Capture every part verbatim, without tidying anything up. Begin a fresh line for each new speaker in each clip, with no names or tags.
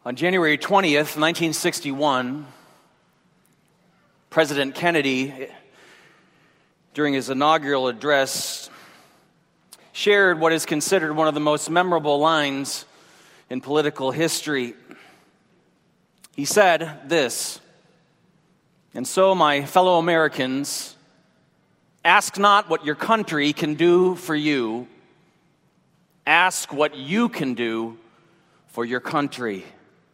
On January twentieth, nineteen sixty-one, President Kennedy, during his inaugural address, shared what is considered one of the most memorable lines in political history. He said this, "And so, my fellow Americans, ask not what your country can do for you. Ask what you can do for your country."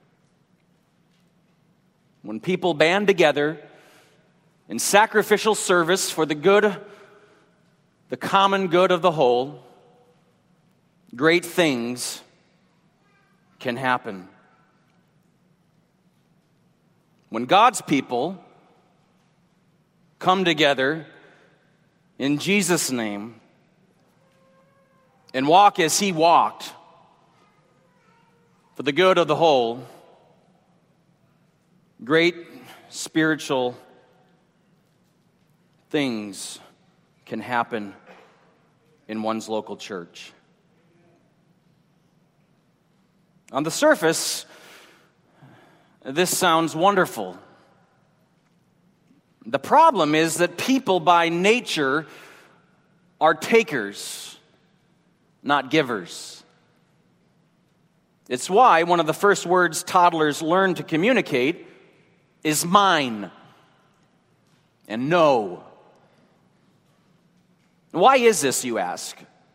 When people band together in sacrificial service for the good, the common good of the whole, great things can happen. When God's people come together in Jesus' name and walk as He walked for the good of the whole, great spiritual things can happen in one's local church. On the surface, this sounds wonderful. The problem is that people by nature are takers, not givers. It's why one of the first words toddlers learn to communicate is mine and no. Why is this, you ask?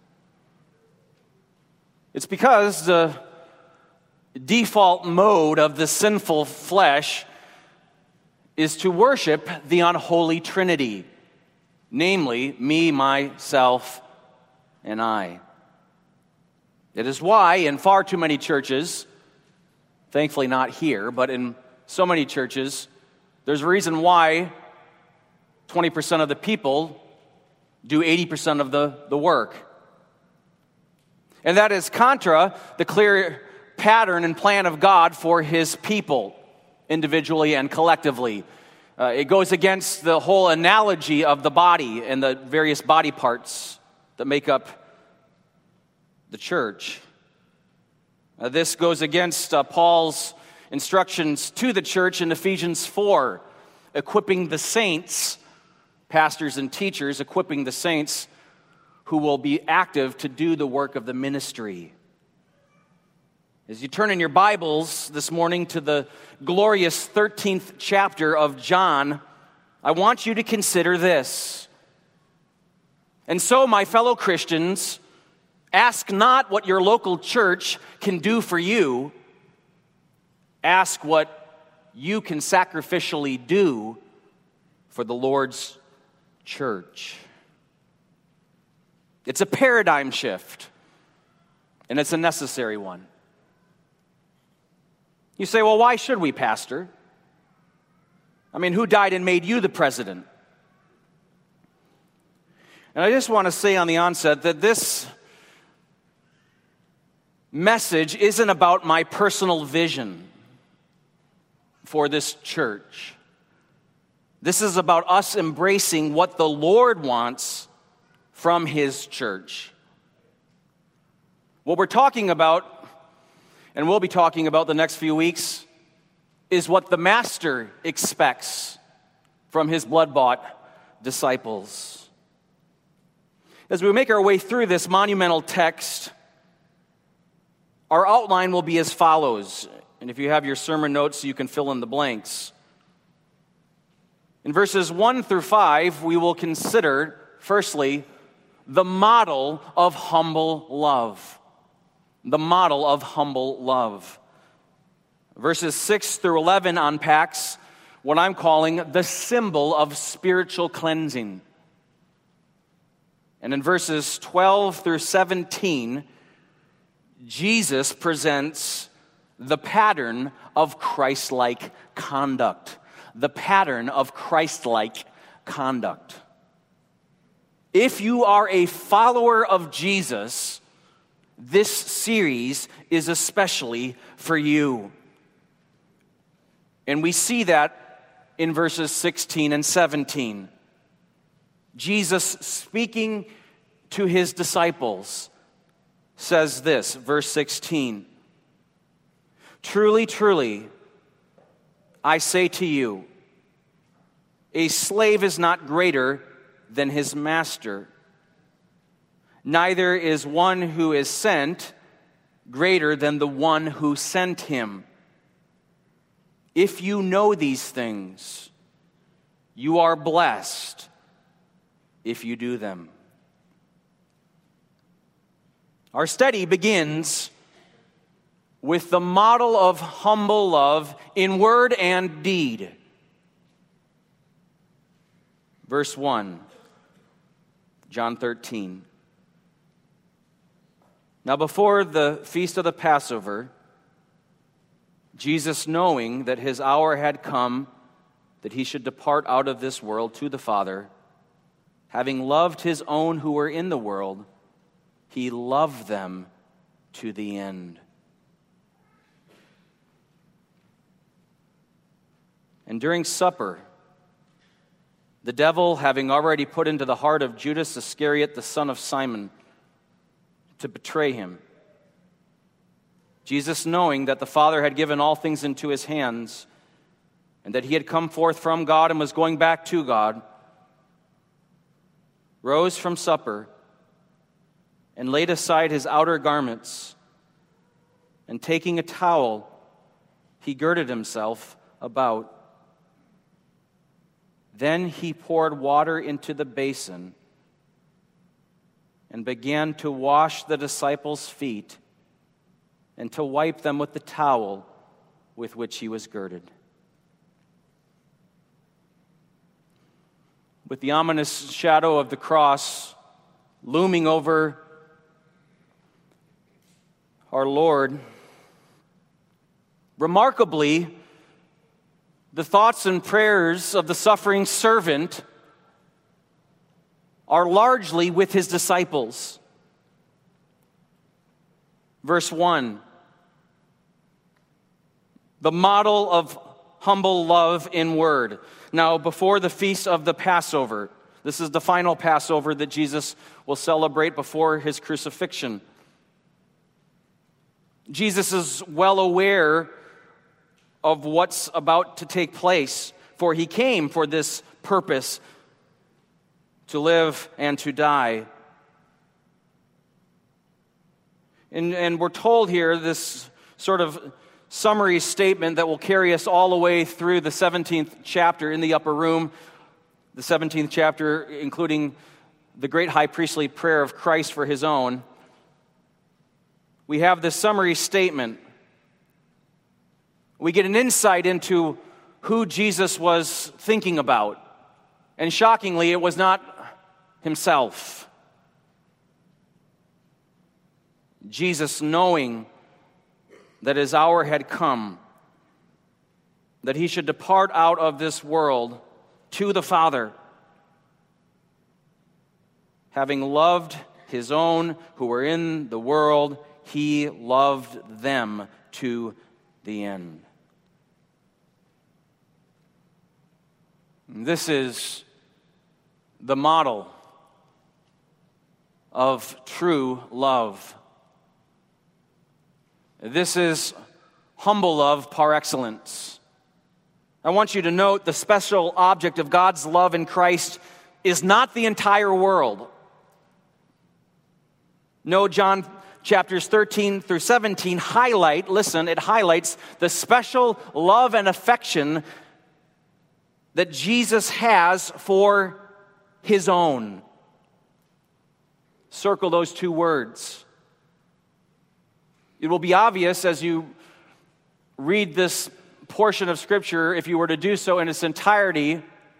It's because the default mode of the sinful flesh is to worship the unholy Trinity, namely me, myself, and I. It is why in far too many churches, thankfully not here, but in so many churches, there's a reason why twenty percent of the people do eighty percent of the, the work. And that is contra the clear pattern and plan of God for His people, individually and collectively. Uh, it goes against the whole analogy of the body and the various body parts that make up the church. Uh, this goes against uh, Paul's instructions to the church in Ephesians four, equipping the saints, pastors and teachers, equipping the saints who will be active to do the work of the ministry. As you turn in your Bibles this morning to the glorious thirteenth chapter of John, I want you to consider this. And so, my fellow Christians, ask not what your local church can do for you. Ask what you can sacrificially do for the Lord's church. It's a paradigm shift, and it's a necessary one. You say, well, why should we, Pastor? I mean, who died and made you the president? And I just want to say on the onset that this message isn't about my personal vision for this church. This is about us embracing what the Lord wants from His church. What we're talking about, and we'll be talking about the next few weeks, is what the Master expects from His blood-bought disciples. As we make our way through this monumental text, our outline will be as follows. And if you have your sermon notes, you can fill in the blanks. In verses one through five, we will consider, firstly, the model of humble love. The model of humble love. Verses six through eleven unpacks what I'm calling the symbol of spiritual cleansing. And in verses twelve through seventeen, Jesus presents the pattern of Christ-like conduct. The pattern of Christ-like conduct. If you are a follower of Jesus, this series is especially for you. And we see that in verses sixteen and seventeen. Jesus, speaking to His disciples, says this, verse sixteen. Truly, truly, I say to you, a slave is not greater than his master. Neither is one who is sent greater than the one who sent him. If you know these things, you are blessed if you do them. Our study begins with the model of humble love in word and deed. Verse one, John thirteen. Now before the feast of the Passover, Jesus, knowing that his hour had come, that he should depart out of this world to the Father, having loved his own who were in the world, he loved them to the end. And during supper, the devil, having already put into the heart of Judas Iscariot, the son of Simon, to betray him, Jesus, knowing that the Father had given all things into his hands, and that he had come forth from God and was going back to God, rose from supper and laid aside his outer garments, and taking a towel, he girded himself about. Then he poured water into the basin and began to wash the disciples' feet and to wipe them with the towel with which he was girded. With the ominous shadow of the cross looming over our Lord, remarkably, the thoughts and prayers of the suffering servant are largely with his disciples. Verse one, the model of humble love in word. Now, before the feast of the Passover, this is the final Passover that Jesus will celebrate before his crucifixion. Jesus is well aware of what's about to take place, for he came for this purpose, to live and to die. And, and we're told here this sort of summary statement that will carry us all the way through the seventeenth chapter in the upper room, the seventeenth chapter including the great high priestly prayer of Christ for his own. We have this summary statement. We get an insight into who Jesus was thinking about. And shockingly, it was not himself. Jesus, knowing that his hour had come, that he should depart out of this world to the Father, having loved his own who were in the world, he loved them to the end. This is the model of true love. This is humble love par excellence. I want you to note the special object of God's love in Christ is not the entire world. No, John chapters thirteen through seventeen highlight, listen, it highlights the special love and affection that Jesus has for his own. Circle those two words. It will be obvious as you read this portion of Scripture, if you were to do so in its entirety,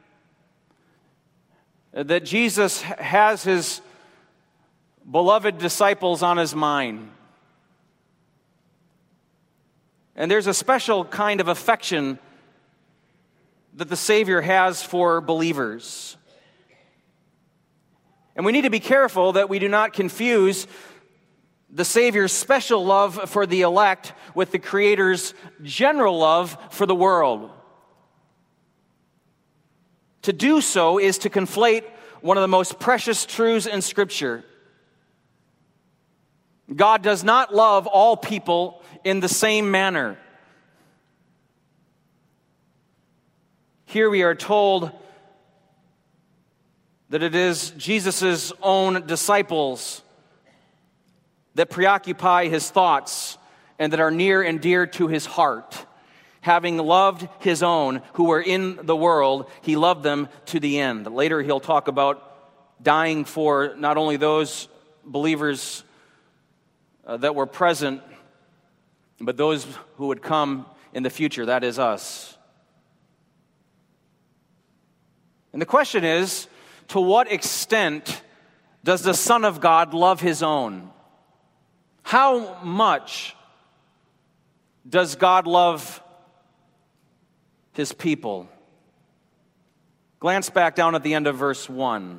that Jesus has his beloved disciples on his mind. And there's a special kind of affection that the Savior has for believers. And we need to be careful that we do not confuse the Savior's special love for the elect with the Creator's general love for the world. To do so is to conflate one of the most precious truths in Scripture. God does not love all people in the same manner. Here we are told that it is Jesus' own disciples that preoccupy his thoughts and that are near and dear to his heart. Having loved his own who were in the world, he loved them to the end. Later he'll talk about dying for not only those believers uh, that were present, but those who would come in the future, that is us. And the question is, to what extent does the Son of God love his own? How much does God love his people? Glance back down at the end of verse one.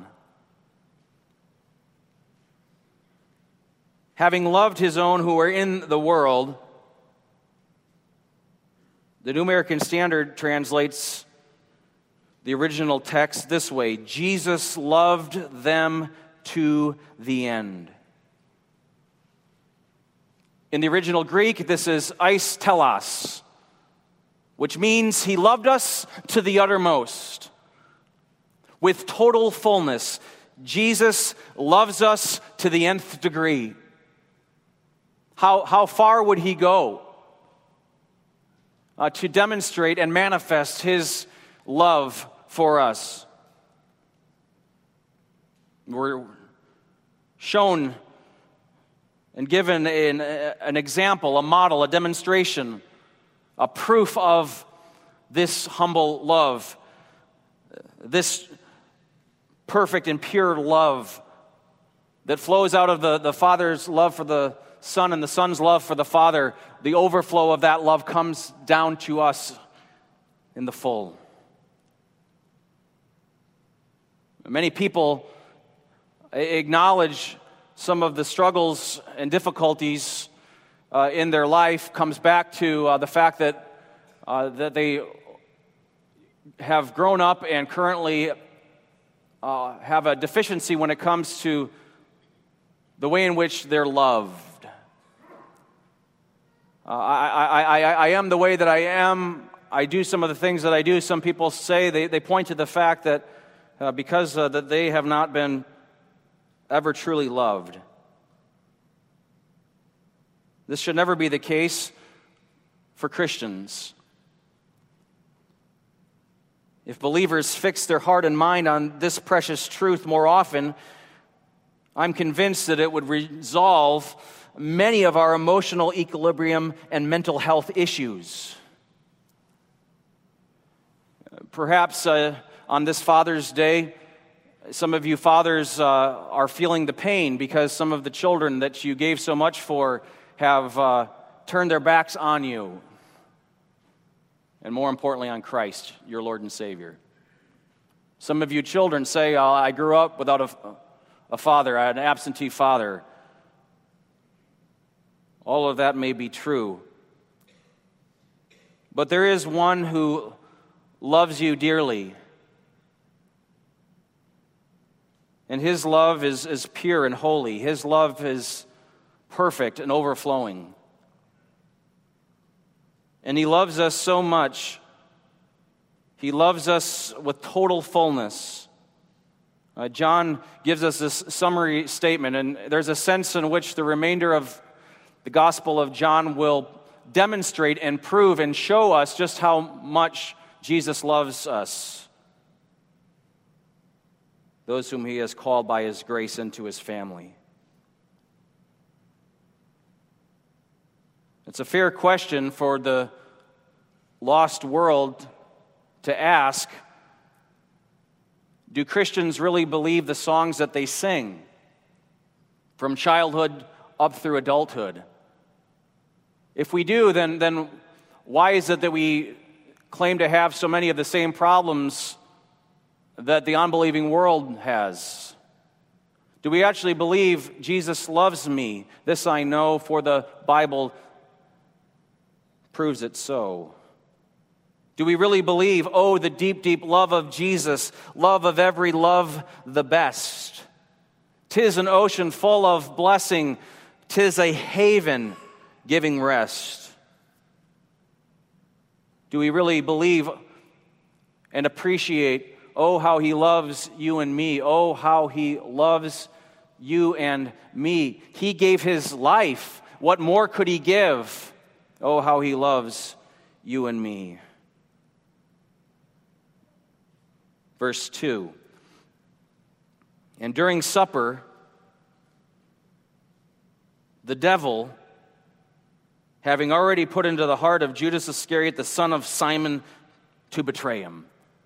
Having loved his own who were in the world, the New American Standard translates the original text this way: Jesus loved them to the end. In the original Greek, this is eis telos, which means he loved us to the uttermost. With total fullness, Jesus loves us to the nth degree. How, how far would he go uh, to demonstrate and manifest his love for us? We're shown and given an, an example, a model, a demonstration, a proof of this humble love, this perfect and pure love that flows out of the, the Father's love for the Son and the Son's love for the Father. The overflow of that love comes down to us in the full. Many people acknowledge some of the struggles and difficulties uh, in their life comes back to uh, the fact that uh, that they have grown up and currently uh, have a deficiency when it comes to the way in which they're loved. Uh, I, I, I, I am the way that I am. I do some of the things that I do. Some people say, they, they point to the fact that uh, because uh, that they have not been ever truly loved. This should never be the case for Christians. If believers fix their heart and mind on this precious truth more often, I'm convinced that it would resolve many of our emotional equilibrium and mental health issues. Perhaps uh, on this Father's Day, some of you fathers uh, are feeling the pain because some of the children that you gave so much for have uh, turned their backs on you, and more importantly on Christ, your Lord and Savior. Some of you children say, oh, I grew up without a, a father, I had an absentee father. All of that may be true, but there is one who loves you dearly. And his love is, is pure and holy. His love is perfect and overflowing. And he loves us so much. He loves us with total fullness. Uh, John gives us this summary statement, and there's a sense in which the remainder of the Gospel of John will demonstrate and prove and show us just how much Jesus loves us, those whom he has called by his grace into his family. It's a fair question for the lost world to ask, do Christians really believe the songs that they sing from childhood up through adulthood? If we do, then, then why is it that we claim to have so many of the same problems that the unbelieving world has? Do we actually believe Jesus loves me? This I know, for the Bible proves it so. Do we really believe, oh, the deep, deep love of Jesus, love of every love the best? 'Tis an ocean full of blessing, 'tis a haven giving rest. Do we really believe and appreciate, oh, how he loves you and me. Oh, how he loves you and me. He gave his life. What more could he give? Oh, how he loves you and me. Verse two. And during supper, the devil, having already put into the heart of Judas Iscariot, the son of Simon, to betray him.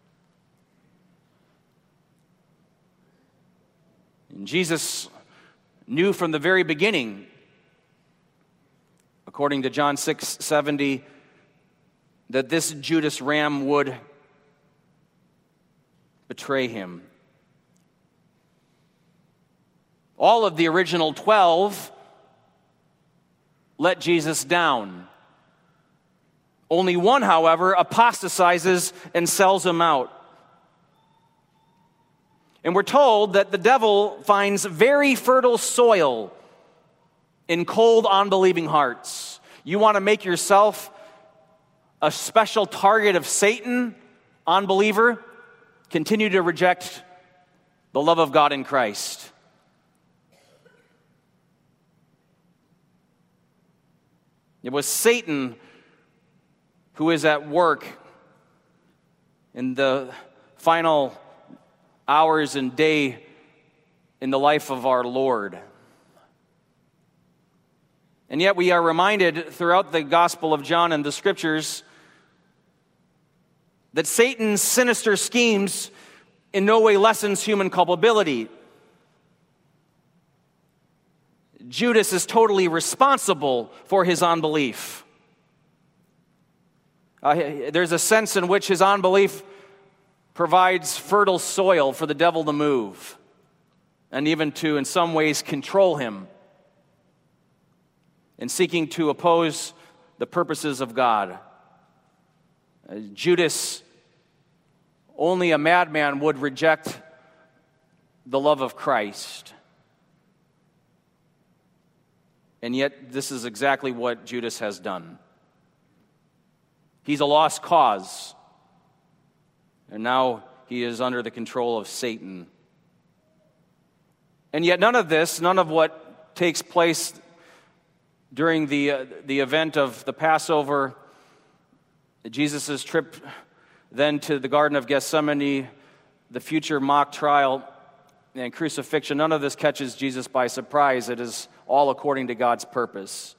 And Jesus knew from the very beginning, according to John six seventy, that this Judas ram would betray him. All of the original twelve let Jesus down. Only one, however, apostatizes and sells him out. And we're told that the devil finds very fertile soil in cold, unbelieving hearts. You want to make yourself a special target of Satan, unbeliever? Continue to reject the love of God in Christ. It was Satan who is at work in the final hours and day in the life of our Lord. And yet we are reminded throughout the Gospel of John and the Scriptures that Satan's sinister schemes in no way lessens human culpability. Judas is totally responsible for his unbelief. Uh, there's a sense in which his unbelief provides fertile soil for the devil to move and even to, in some ways, control him in seeking to oppose the purposes of God. Uh, Judas, only a madman would reject the love of Christ. And yet, this is exactly what Judas has done. He's a lost cause. And now he is under the control of Satan. And yet none of this, none of what takes place during the, uh, the event of the Passover, Jesus' trip then to the Garden of Gethsemane, the future mock trial and crucifixion, none of this catches Jesus by surprise. It is all according to God's purpose.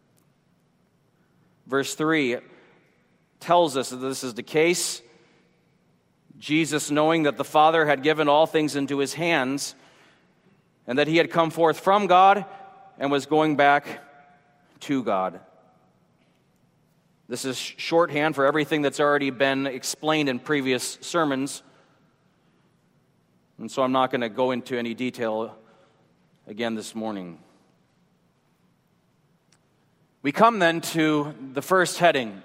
Verse three tells us that this is the case. Jesus, knowing that the Father had given all things into his hands, and that he had come forth from God and was going back to God. This is shorthand for everything that's already been explained in previous sermons. And so I'm not going to go into any detail again this morning. We come then to the first heading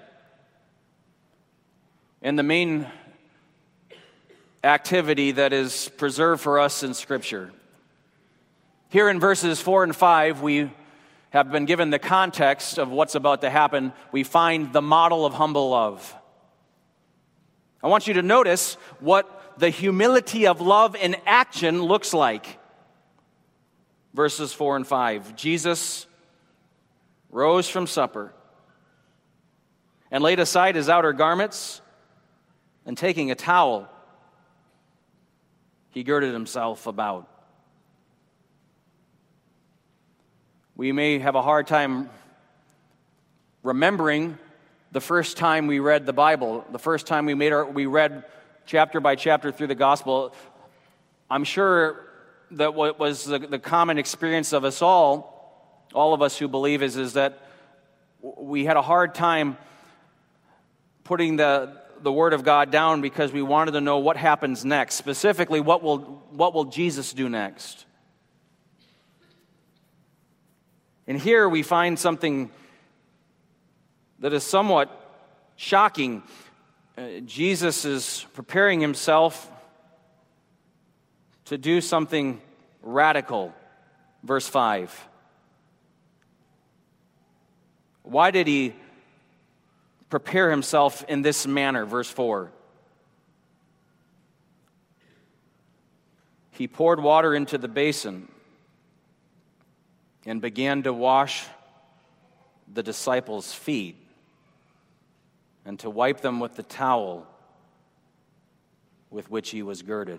and the main activity that is preserved for us in Scripture. Here in verses four and five, we have been given the context of what's about to happen. We find the model of humble love. I want you to notice what the humility of love in action looks like. Verses four and five. Jesus rose from supper and laid aside his outer garments, and taking a towel, he girded himself about. We may have a hard time remembering the first time we read the Bible, the first time we made our, we read chapter by chapter through the gospel. I'm sure that what was the, the common experience of us all, all of us who believe, is, is that we had a hard time putting the, the Word of God down because we wanted to know what happens next. Specifically, what will, what will Jesus do next? And here we find something that is somewhat shocking. Uh, Jesus is preparing himself to do something radical. Verse five. Why did he prepare himself in this manner? Verse four. he poured water into the basin and began to wash the disciples' feet and to wipe them with the towel with which he was girded.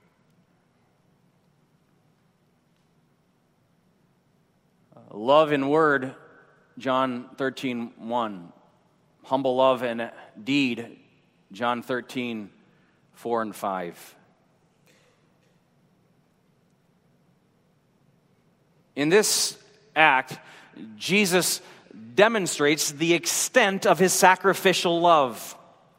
Love in word, John thirteen one. Humble love in deed, John thirteen four and five. In this act, Jesus demonstrates the extent of his sacrificial love.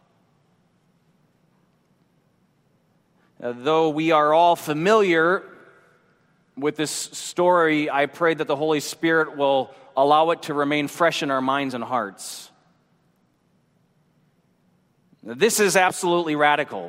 Uh, though we are all familiar with this story, I pray that the Holy Spirit will allow it to remain fresh in our minds and hearts. This is absolutely radical.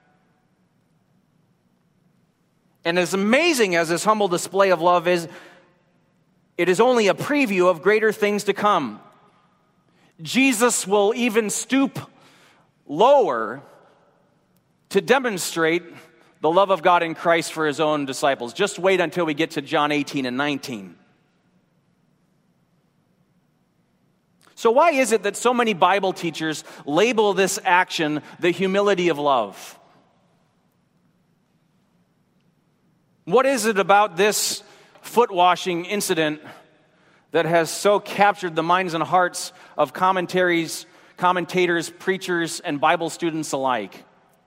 And as amazing as this humble display of love is, it is only a preview of greater things to come. Jesus will even stoop lower to demonstrate the love of God in Christ for his own disciples. Just wait until we get to John eighteen and nineteen. So why is it that so many Bible teachers label this action the humility of love? What is it about this foot washing incident that has so captured the minds and hearts of commentaries, commentators, preachers, and Bible students alike?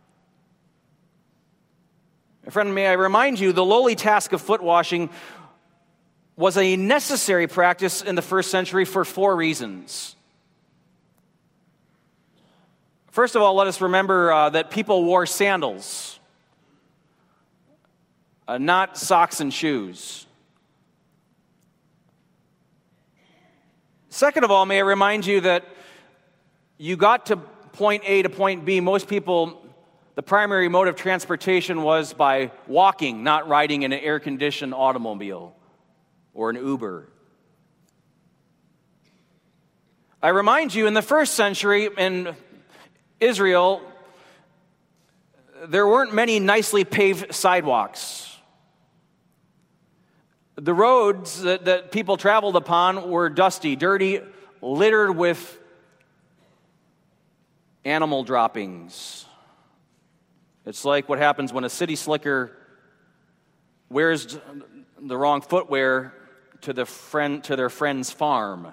Friend, may I remind you, the lowly task of foot washing was a necessary practice in the first century for four reasons. First of all, let us remember uh, that people wore sandals, uh, not socks and shoes. Second of all, may I remind you that you got to point A to point B. Most people, the primary mode of transportation was by walking, not riding in an air-conditioned automobile or an Uber. I remind you, in the first century in Israel, there weren't many nicely paved sidewalks. The roads that, that people traveled upon were dusty, dirty, littered with animal droppings. It's like what happens when a city slicker wears the wrong footwear to the friend to their friend's farm.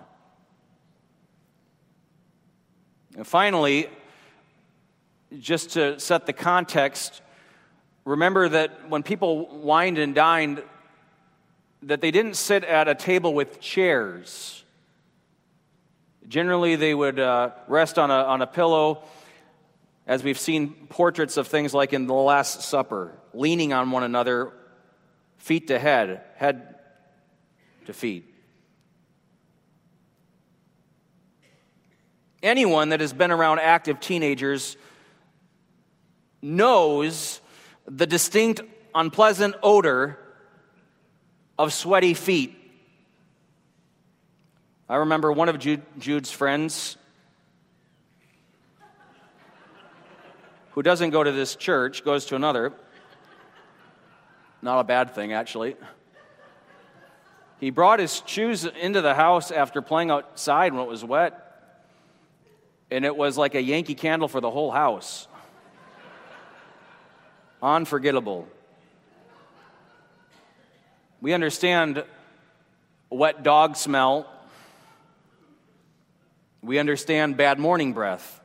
And finally, just to set the context, remember that when people wined and dined, that they didn't sit at a table with chairs. Generally, they would uh, rest on a on a pillow, as we've seen portraits of things like in the Last Supper, leaning on one another, feet to head, head to feet. Anyone that has been around active teenagers knows the distinct, unpleasant odor of sweaty feet. I remember one of Jude, Jude's friends who doesn't go to this church, goes to another. Not a bad thing, actually. He brought his shoes into the house after playing outside when it was wet, and it was like a Yankee Candle for the whole house. Unforgettable. We understand wet dog smell. We understand bad morning breath.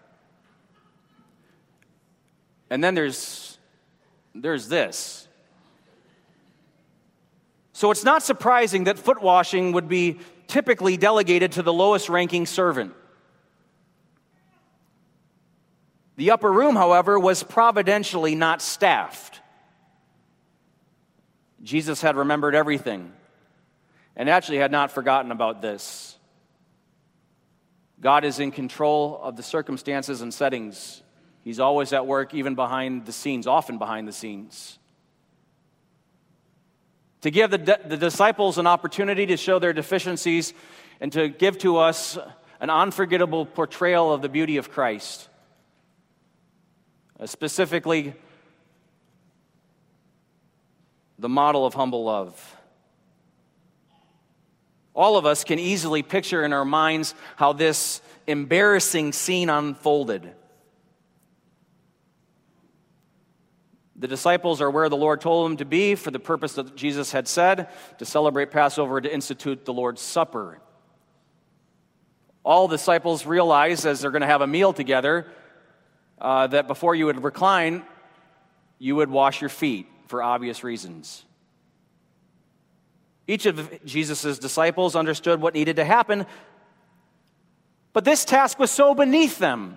And then there's there's this. So it's not surprising that foot washing would be typically delegated to the lowest ranking servant. The upper room, however, was providentially not staffed. Jesus had remembered everything and actually had not forgotten about this. God is in control of the circumstances and settings. He's always at work, even behind the scenes, often behind the scenes. To give the, the disciples an opportunity to show their deficiencies and to give to us an unforgettable portrayal of the beauty of Christ. Uh, specifically, the model of humble love. All of us can easily picture in our minds how this embarrassing scene unfolded. The disciples are where the Lord told them to be for the purpose that Jesus had said, to celebrate Passover, to institute the Lord's Supper. All disciples realize as they're going to have a meal together uh, that before you would recline, you would wash your feet for obvious reasons. Each of Jesus' disciples understood what needed to happen, but this task was so beneath them,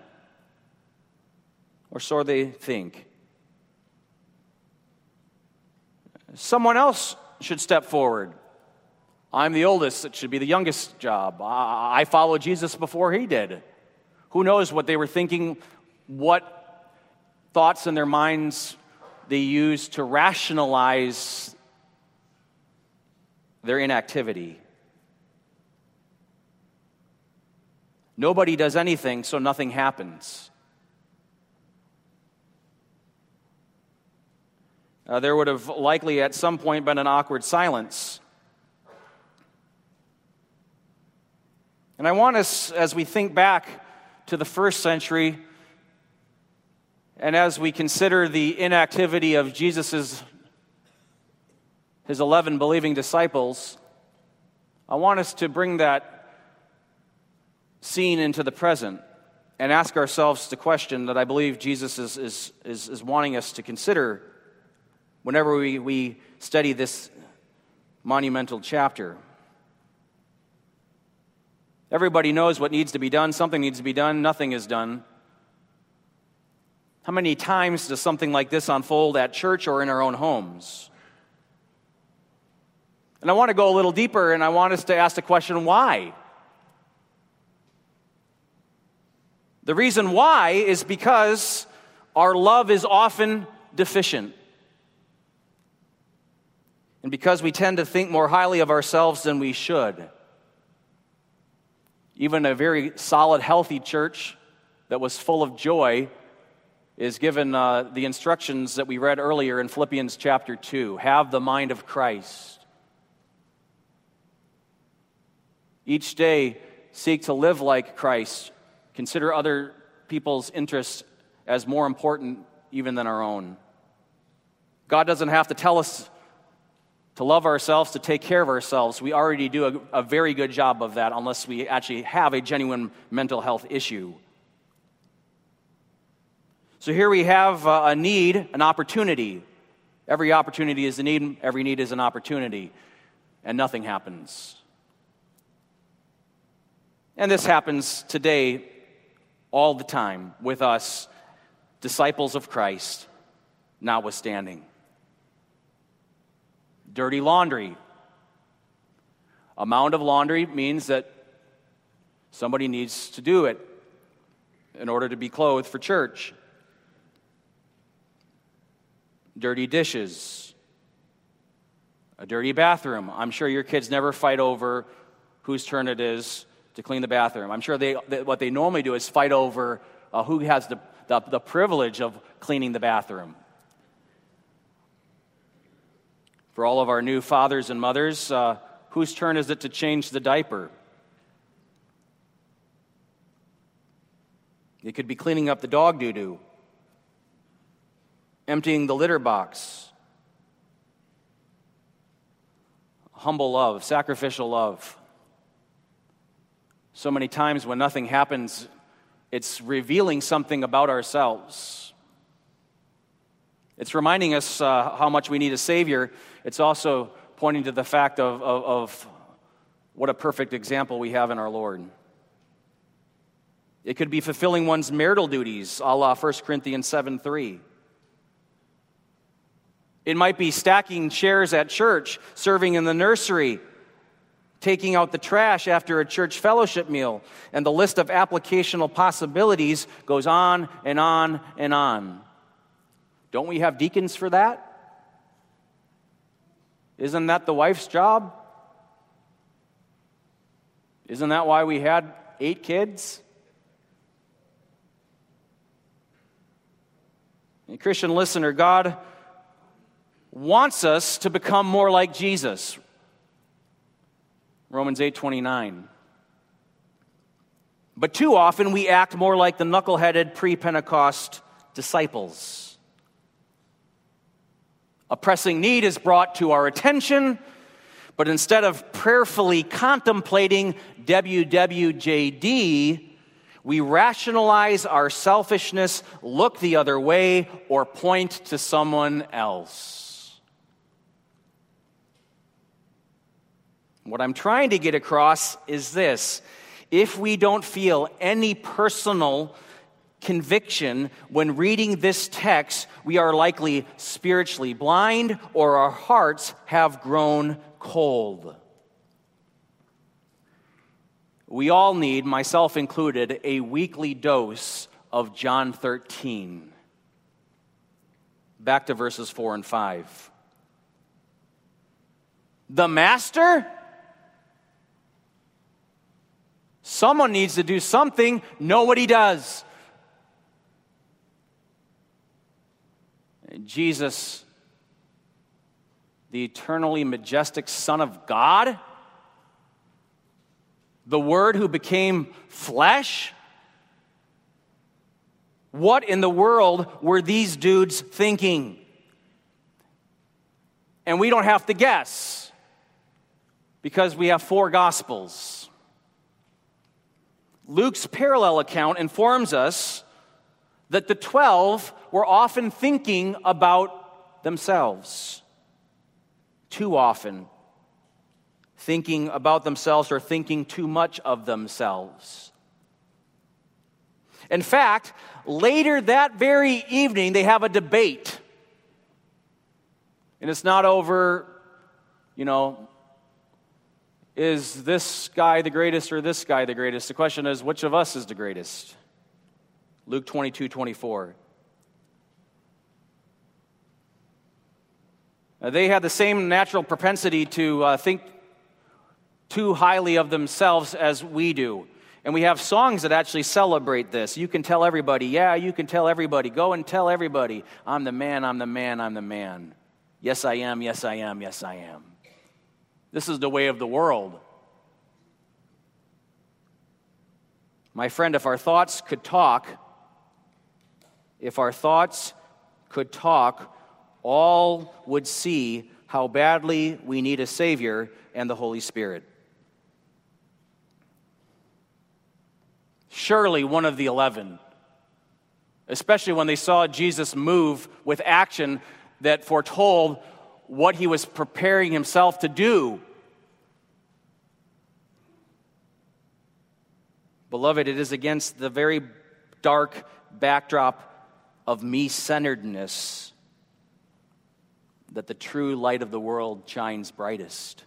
or so they think. Someone else should step forward. I'm the oldest, it should be the youngest job. I followed Jesus before he did. Who knows what they were thinking, what thoughts in their minds they used to rationalize their inactivity. Nobody does anything, so nothing happens. Uh, there would have likely at some point been an awkward silence. And I want us, as we think back to the first century, and as we consider the inactivity of Jesus' his eleven believing disciples, I want us to bring that scene into the present and ask ourselves the question that I believe Jesus is, is, is, is wanting us to consider whenever we, we study this monumental chapter. Everybody knows what needs to be done. Something needs to be done. Nothing is done. How many times does something like this unfold at church or in our own homes? And I want to go a little deeper, and I want us to ask the question, why? The reason why is because our love is often deficient. And because we tend to think more highly of ourselves than we should. Even a very solid, healthy church that was full of joy is given uh, the instructions that we read earlier in Philippians chapter two. Have the mind of Christ. Each day, seek to live like Christ. Consider other people's interests as more important even than our own. God doesn't have to tell us to love ourselves, to take care of ourselves. We already do a, a very good job of that unless we actually have a genuine mental health issue. So here we have uh, a need, an opportunity. Every opportunity is a need, every need is an opportunity, and nothing happens. And this happens today all the time with us, disciples of Christ, notwithstanding. Dirty laundry. A mound of laundry means that somebody needs to do it in order to be clothed for church. Dirty dishes. A dirty bathroom. I'm sure your kids never fight over whose turn it is to clean the bathroom. I'm sure they, they what they normally do is fight over uh, who has the, the, the privilege of cleaning the bathroom. For all of our new fathers and mothers, uh, whose turn is it to change the diaper? It could be cleaning up the dog doo-doo, emptying the litter box. Humble love, sacrificial love. So many times when nothing happens, it's revealing something about ourselves. It's reminding us uh, how much we need a Savior. It's also pointing to the fact of, of, of what a perfect example we have in our Lord. It could be fulfilling one's marital duties, a la First Corinthians seven three. It might be stacking chairs at church, serving in the nursery, taking out the trash after a church fellowship meal, and the list of applicational possibilities goes on and on and on. Don't we have deacons for that? Isn't that the wife's job? Isn't that why we had eight kids? And Christian listener, God wants us to become more like Jesus. Romans eight twenty-nine. But too often we act more like the knuckleheaded pre-Pentecost disciples. A pressing need is brought to our attention, but instead of prayerfully contemplating W W J D, we rationalize our selfishness, look the other way, or point to someone else. What I'm trying to get across is this. If we don't feel any personal conviction when reading this text, we are likely spiritually blind or our hearts have grown cold. We all need, myself included, a weekly dose of John thirteen. Back to verses four and five. The Master? Someone needs to do something. Nobody does. Jesus, the eternally majestic Son of God, the Word who became flesh. What in the world were these dudes thinking? And we don't have to guess because we have four Gospels. Luke's parallel account informs us that the twelve were often thinking about themselves. Too often. Thinking about themselves or thinking too much of themselves. In fact, later that very evening, they have a debate. And it's not over, you know, is this guy the greatest or this guy the greatest? The question is, which of us is the greatest? Luke twenty-two twenty-four. Uh, they had the same natural propensity to uh, think too highly of themselves as we do. And we have songs that actually celebrate this. You can tell everybody, yeah, you can tell everybody. Go and tell everybody, I'm the man, I'm the man, I'm the man. Yes, I am, yes, I am, yes, I am. This is the way of the world. My friend, if our thoughts could talk, if our thoughts could talk, all would see how badly we need a Savior and the Holy Spirit. Surely one of the eleven, especially when they saw Jesus move with action that foretold what he was preparing himself to do. Beloved, it is against the very dark backdrop of me-centeredness that the true light of the world shines brightest.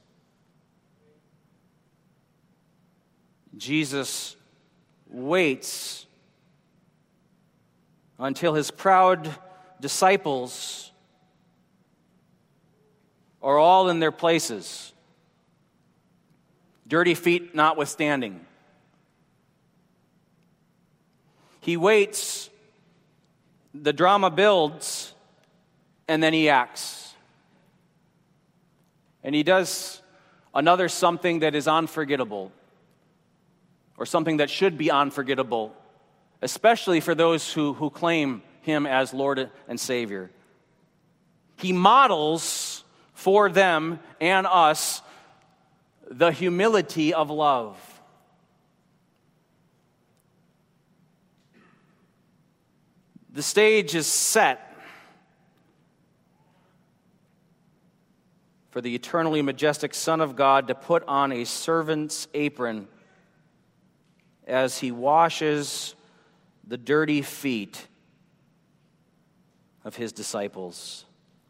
Jesus waits until his proud disciples are all in their places, dirty feet notwithstanding. He waits, the drama builds, and then he acts. And he does another something that is unforgettable, or something that should be unforgettable, especially for those who, who claim him as Lord and Savior. He models for them and us the humility of love. The stage is set for the eternally majestic Son of God to put on a servant's apron as he washes the dirty feet of his disciples.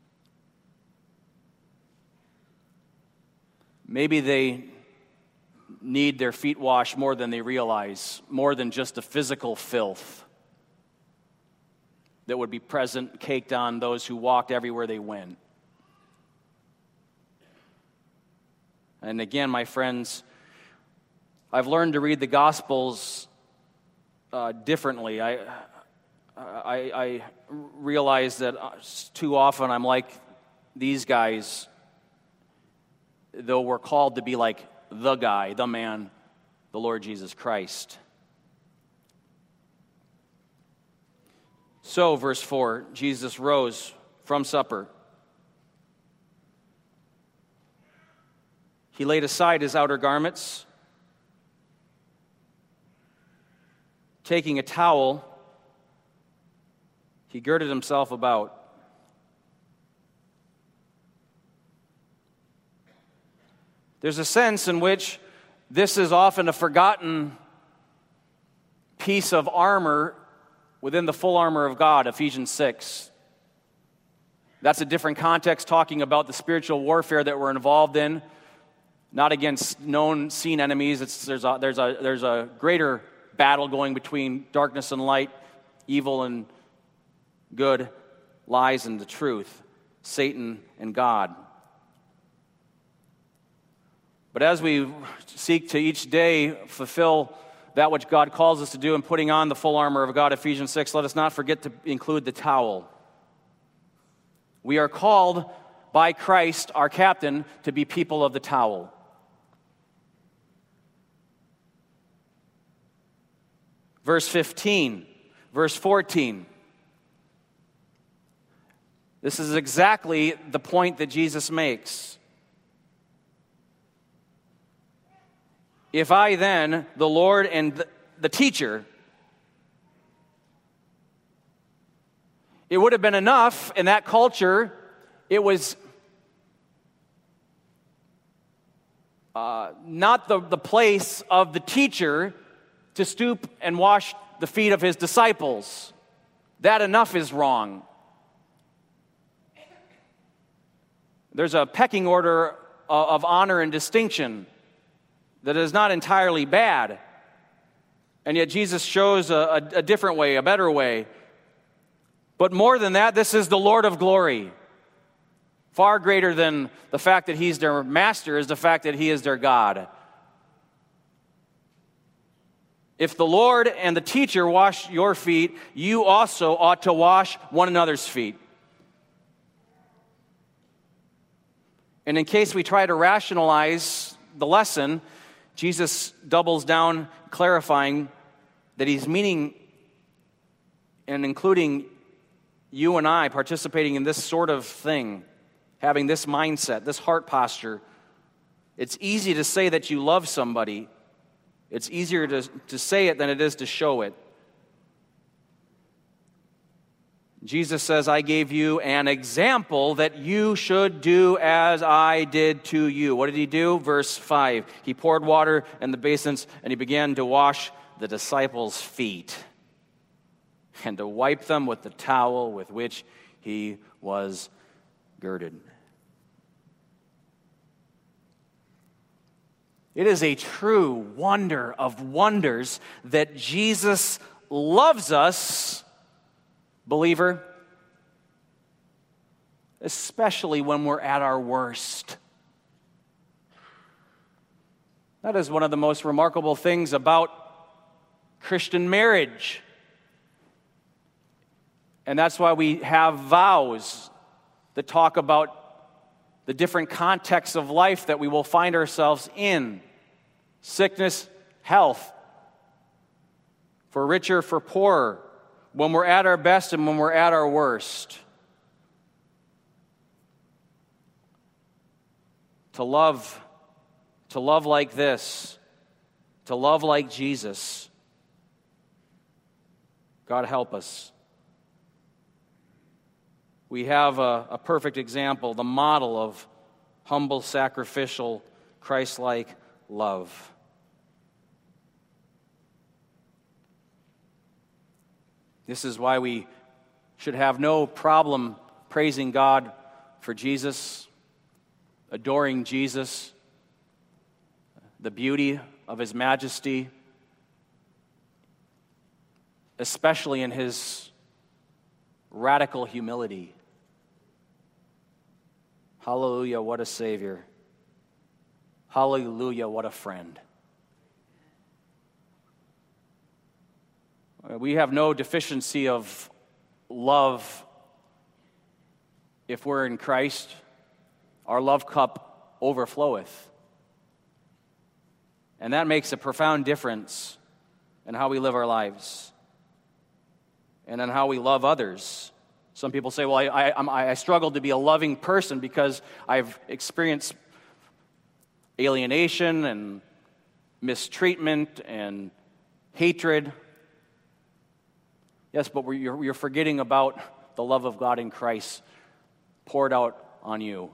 Maybe they need their feet washed more than they realize, more than just the physical filth that would be present, caked on those who walked everywhere they went. And again, my friends, I've learned to read the Gospels uh, differently. I, I, I realize that too often I'm like these guys, though, were called to be like the guy, the man, the Lord Jesus Christ. So, verse four, Jesus rose from supper. He laid aside his outer garments. Taking a towel, he girded himself about. There's a sense in which this is often a forgotten piece of armor within the full armor of God, Ephesians six. That's a different context, talking about the spiritual warfare that we're involved in, not against known, seen enemies. It's, there's, a, there's, a, there's a greater battle going between darkness and light, evil and good, lies and the truth, Satan and God. But as we seek to each day fulfill that which God calls us to do in putting on the full armor of God, Ephesians six, let us not forget to include the towel. We are called by Christ, our captain, to be people of the towel. Verse fifteen, verse fourteen. This is exactly the point that Jesus makes. If I then, the Lord and the teacher, it would have been enough in that culture. It was uh, not the, the place of the teacher to stoop and wash the feet of his disciples. That enough is wrong. There's a pecking order of honor and distinction that is not entirely bad. And yet Jesus shows a, a, a different way, a better way. But more than that, this is the Lord of glory. Far greater than the fact that he's their master is the fact that he is their God. If the Lord and the teacher wash your feet, you also ought to wash one another's feet. And in case we try to rationalize the lesson, Jesus doubles down, clarifying that he's meaning and including you and I participating in this sort of thing, having this mindset, this heart posture. It's easy to say that you love somebody. It's easier to, to say it than it is to show it. Jesus says, I gave you an example that you should do as I did to you. What did he do? Verse five. He poured water in the basins and he began to wash the disciples' feet and to wipe them with the towel with which he was girded. It is a true wonder of wonders that Jesus loves us, believer, especially when we're at our worst. That is one of the most remarkable things about Christian marriage. And that's why we have vows that talk about the different contexts of life that we will find ourselves in. Sickness, health, for richer, for poorer, when we're at our best and when we're at our worst. To love, to love like this, to love like Jesus. God help us. We have a, a perfect example, the model of humble, sacrificial, Christ-like love. This is why we should have no problem praising God for Jesus, adoring Jesus, the beauty of his majesty, especially in his radical humility. Hallelujah, what a Savior. Hallelujah, what a friend. We have no deficiency of love if we're in Christ. our love cup overfloweth. And that makes a profound difference in how we live our lives and in how we love others. Some people say, well, I, I, I'm- I struggle to be a loving person because I've experienced alienation and mistreatment and hatred. Yes, but you're, you're forgetting about the love of God in Christ poured out on you.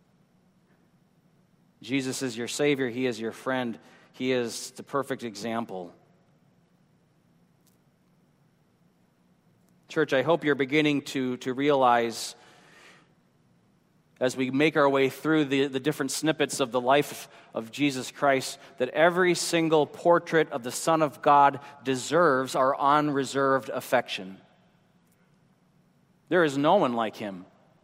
Jesus is your Savior. He is your friend. He is the perfect example. Church, I hope you're beginning to, to realize as we make our way through the, the different snippets of the life of Jesus Christ that every single portrait of the Son of God deserves our unreserved affection. There is no one like him.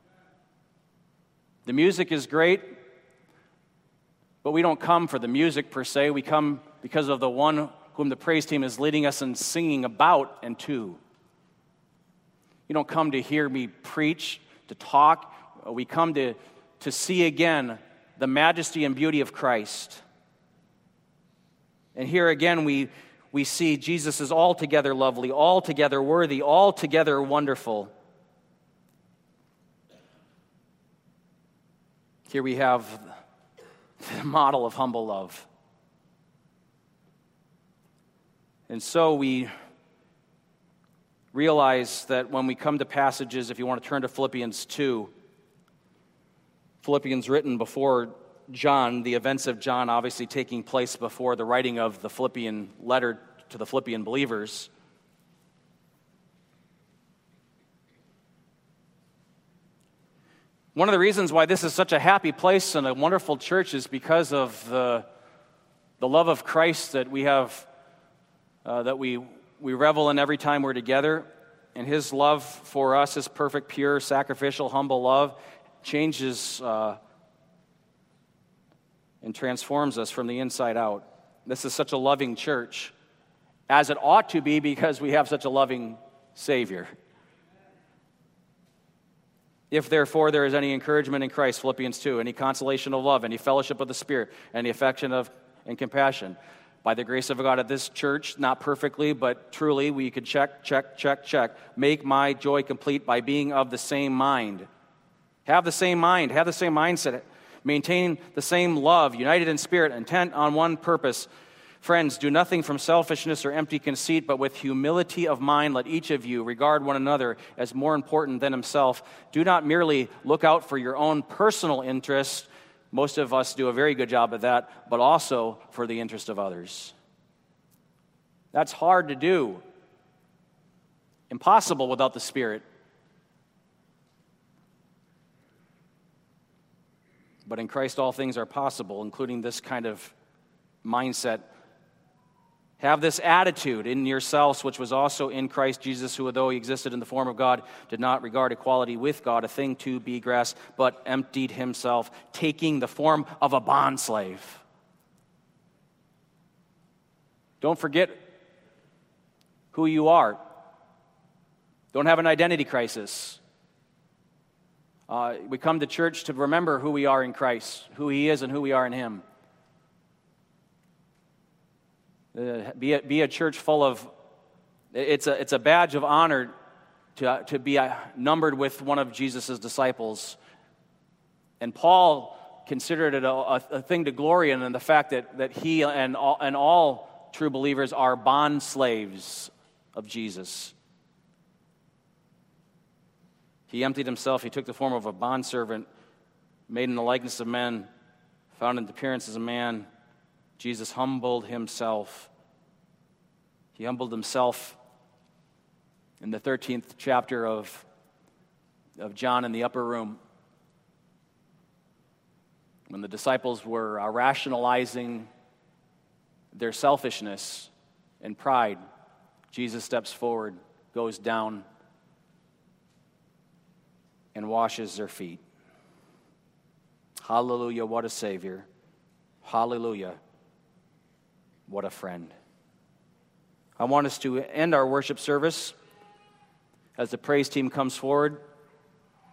The music is great, but we don't come for the music per se. We come because of the one whom the praise team is leading us in singing about and to. You don't come to hear me preach, to talk. We come to, to see again the majesty and beauty of Christ. And here again we, we see Jesus is altogether lovely, altogether worthy, altogether wonderful. Here we have the model of humble love. And so we realize that when we come to passages, if you want to turn to Philippians two, Philippians written before John, the events of John obviously taking place before the writing of the Philippian letter to the Philippian believers. One of the reasons why this is such a happy place and a wonderful church is because of the, the love of Christ that we have, uh, that we we revel in every time we're together. And his love for us, his perfect, pure, sacrificial, humble love, changes uh, and transforms us from the inside out. This is such a loving church, as it ought to be because we have such a loving Savior. If therefore there is any encouragement in Christ, Philippians two, any consolation of love, any fellowship of the Spirit, any affection of and compassion, by the grace of God at this church, not perfectly, but truly, we could check, check, check, check. Make my joy complete by being of the same mind. Have the same mind, have the same mindset. Maintain the same love, united in spirit, intent on one purpose. Friends, do nothing from selfishness or empty conceit, but with humility of mind, let each of you regard one another as more important than himself. Do not merely look out for your own personal interest. Most of us do a very good job of that, but also for the interest of others. That's hard to do. Impossible without the Spirit. But in Christ all things are possible, including this kind of mindset. Have this attitude in yourselves, which was also in Christ Jesus, who, though he existed in the form of God, did not regard equality with God a thing to be grasped, but emptied himself, taking the form of a bondslave. Don't forget who you are. Don't have an identity crisis. Uh, we come to church to remember who we are in Christ, who he is and who we are in him. Uh, be, a, be a church full of, it's a, it's a badge of honor to, to be uh, numbered with one of Jesus' disciples. And Paul considered it a, a, a thing to glory in, in the fact that, that he and all, and all true believers are bond slaves of Jesus. He emptied himself, he took the form of a bondservant, made in the likeness of men, found in appearance as a man. Jesus humbled himself. He humbled himself in the thirteenth chapter of, of John in the upper room. When the disciples were uh, rationalizing their selfishness and pride, Jesus steps forward, goes down, and washes their feet. Hallelujah, what a Savior. Hallelujah. What a friend. I want us to end our worship service as the praise team comes forward.